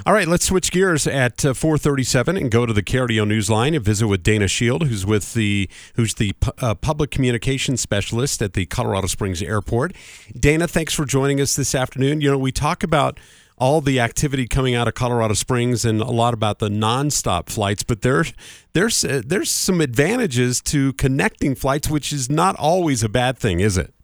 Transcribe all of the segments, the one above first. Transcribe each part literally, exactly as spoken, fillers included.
All right, let's switch gears at uh, four thirty-seven and go to the K R D O Newsline and visit with Dana Shield, who's with the who's the uh, public communications specialist at the Colorado Springs Airport. Dana, thanks for joining us this afternoon. You know, we talk about all the activity coming out of Colorado Springs and a lot about the nonstop flights, but there, there's uh, there's some advantages to connecting flights, which is not always a bad thing, is it?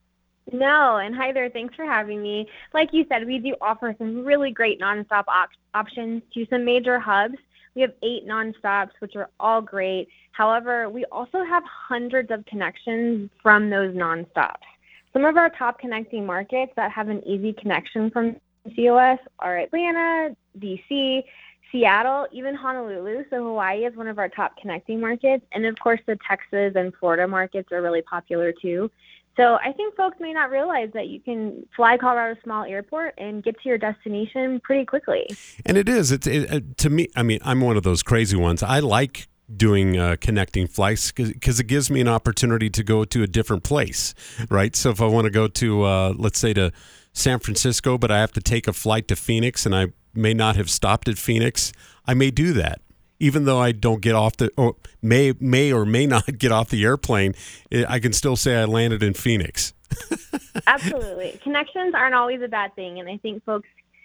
No, and hi there. Thanks for having me. Like you said, we do offer some really great nonstop op- options to some major hubs. We have eight nonstops, which are all great. However, we also have hundreds of connections from those nonstops. Some of our top connecting markets that have an easy connection from C O S are Atlanta, D C, Seattle, even Honolulu. So Hawaii is one of our top connecting markets. And of course, the Texas and Florida markets are really popular too. So I think folks may not realize that you can fly Colorado Small Airport and get to your destination pretty quickly. And it is. It's it, to me, I mean, I'm one of those crazy ones. I like doing uh, connecting flights because it gives me an opportunity to go to a different place, right? So if I want to go to, uh, let's say, to San Francisco, but I have to take a flight to Phoenix and I may not have stopped at Phoenix, I may do that. Even though I don't get off the, or may may or may not get off the airplane, I can still say I landed in Phoenix. Absolutely. Connections aren't always a bad thing, and I think folks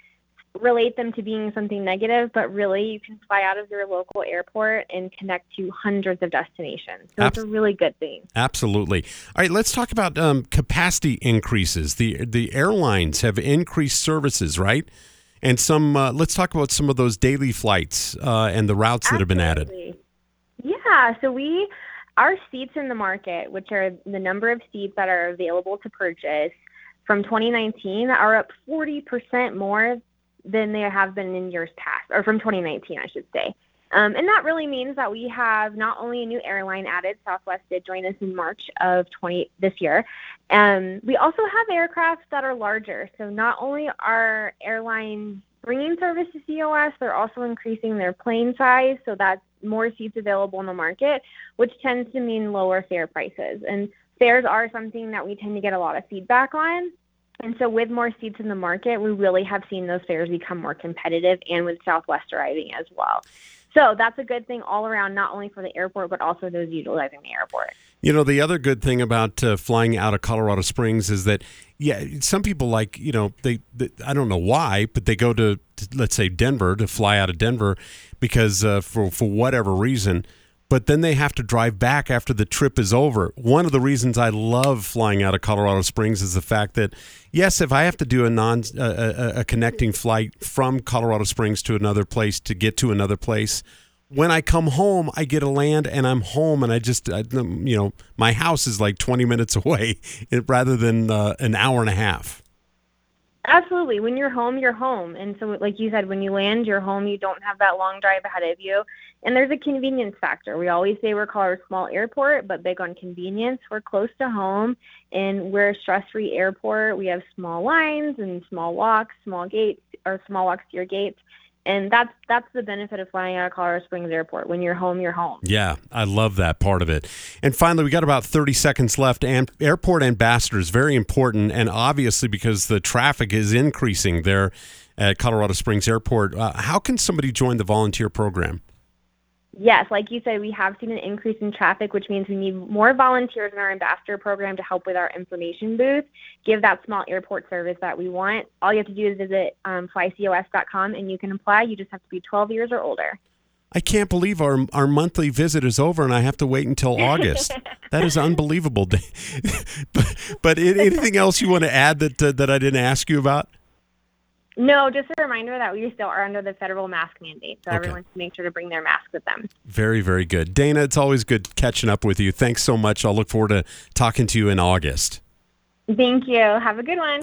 relate them to being something negative, but really you can fly out of your local airport and connect to hundreds of destinations. So Ab- it's a really good thing. Absolutely. All right, let's talk about um, capacity increases. The the airlines have increased services, right? And some, uh, let's talk about some of those daily flights uh, and the routes that Absolutely. have been added. Yeah, so we, our seats in the market, which are the number of seats that are available to purchase from twenty nineteen, are up forty percent more than they have been in years past, or from twenty nineteen, I should say. Um, and that really means that we have not only a new airline added. Southwest did join us in March of twenty this year. Um, we also have aircraft that are larger. So not only are airlines bringing service to C O S, they're also increasing their plane size. So that's more seats available in the market, which tends to mean lower fare prices. And fares are something that we tend to get a lot of feedback on. And so with more seats in the market, we really have seen those fares become more competitive, and with Southwest arriving as well. So that's a good thing all around, not only for the airport, but also those utilizing the airport. You know, the other good thing about uh, flying out of Colorado Springs is that, yeah, some people like, you know, they, they I don't know why, but they go to, to, let's say, Denver, to fly out of Denver because uh, for, for whatever reason, but then they have to drive back after the trip is over. One of the reasons I love flying out of Colorado Springs is the fact that, yes, if I have to do a non a, a, a connecting flight from Colorado Springs to another place to get to another place, when I come home, I get a land and I'm home, and I just, I, you know, my house is like twenty minutes away rather than uh, an hour and a half. Absolutely. When you're home, you're home. And so, like you said, when you land, you're home. You don't have that long drive ahead of you. And there's a convenience factor. We always say we're Colorado Small Airport, but big on convenience. We're close to home, and we're a stress-free airport. We have small lines and small walks, small gates, or small walks to your gates. And that's that's the benefit of flying out of Colorado Springs Airport. When you're home, you're home. Yeah, I love that part of it. And finally, we got about thirty seconds left. And airport ambassadors, very important, and obviously because the traffic is increasing there at Colorado Springs Airport. Uh, how can somebody join the volunteer program? Yes, like you said, we have seen an increase in traffic, which means we need more volunteers in our ambassador program to help with our information booth, give that small airport service that we want. All you have to do is visit um, fly C O S dot com, and you can apply. You just have to be twelve years or older. I can't believe our our monthly visit is over, and I have to wait until August. That is unbelievable. but but anything else you want to add that uh, that I didn't ask you about? No, just a reminder that we still are under the federal mask mandate, so okay. everyone should make sure to bring their mask with them. Very, very good. Dana, it's always good catching up with you. Thanks so much. I'll look forward to talking to you in August. Thank you. Have a good one.